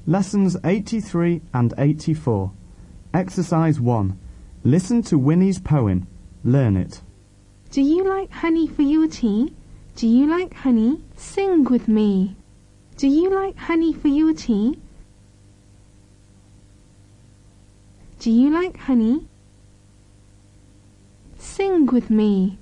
Lessons 83 and 84. Exercise 1. Listen to Winnie's poem. Learn it. Do you like honey for your tea? Do you like honey? Sing with me. Do you like honey for your tea? Do you like honey? Sing with me.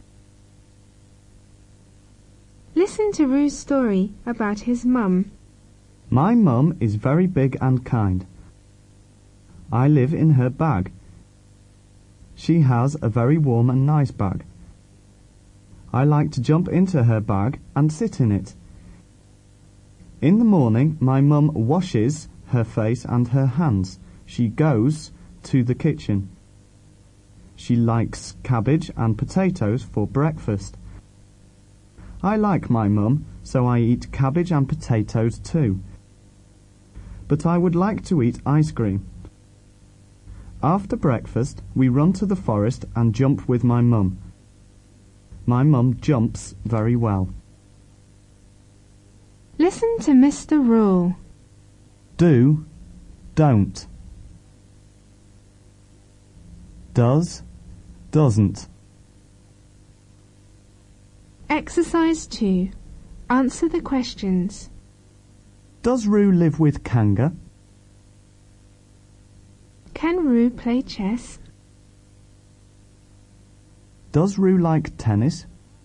Listen to Rue's story about his mum. My mum is very big and kind. I live in her bag. She has a very warm and nice bag. I like to jump into her bag and sit in it. In the morning, my mum washes her face and her hands. She goes to the kitchen. She likes cabbage and potatoes for breakfast. I like my mum, so I eat cabbage and potatoes too. But I would like to eat ice cream. After breakfast, we run to the forest and jump with my mum. My mum jumps very well. Listen to Mr. Rule. Do, don't. Does, doesn't. Exercise 2. Answer the questions. Does Rue live with Kanga? Can Rue play chess? Does Rue like tennis?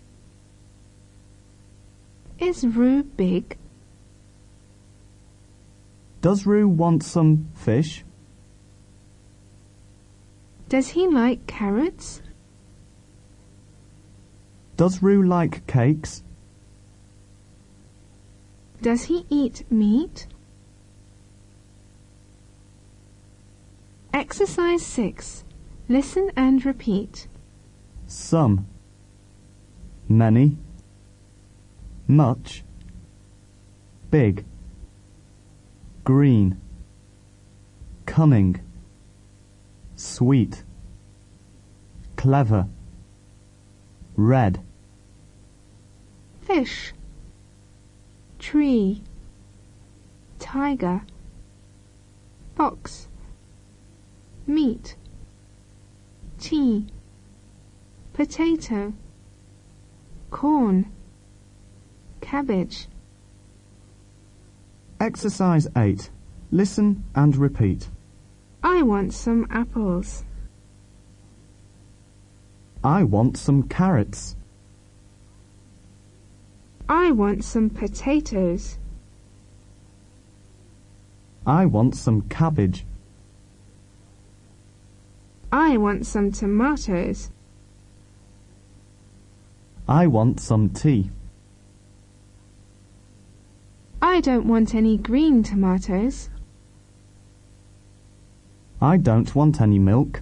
Is Rue big? Does Rue want some fish? Does he like carrots? Does Rue like cakes? Does he eat meat? Exercise 6. Listen and repeat. Some, many, much, big, green, cunning, sweet, clever, red, Fish, tree, tiger, fox, meat, tea, potato, corn, cabbage. Exercise 8. Listen and repeat. I want some apples. I want some carrots. I want some potatoes. I want some cabbage. I want some tomatoes. I want some tea. I don't want any green tomatoes. I don't want any milk.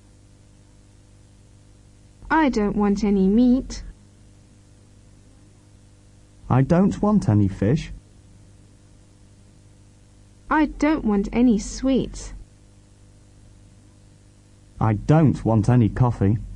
I don't want any meat. I don't want any fish. I don't want any sweets. I don't want any coffee.